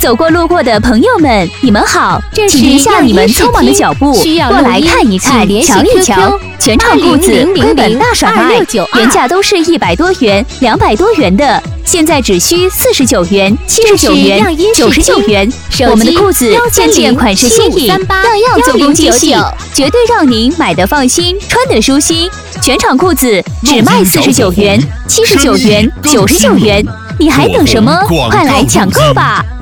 走过路过的朋友们，你们好，请停下你们匆忙的脚步，过来看一看，瞧一瞧。全场裤子亏本大甩卖，原价都是100多元、200多元的，现在只需49元、79元、99元。我们的裤子件件款式新颖，样样做工精细，绝对让您买得放心，穿得舒心。全场裤子只卖49元、79元、99元，你还等什么？快来抢购吧！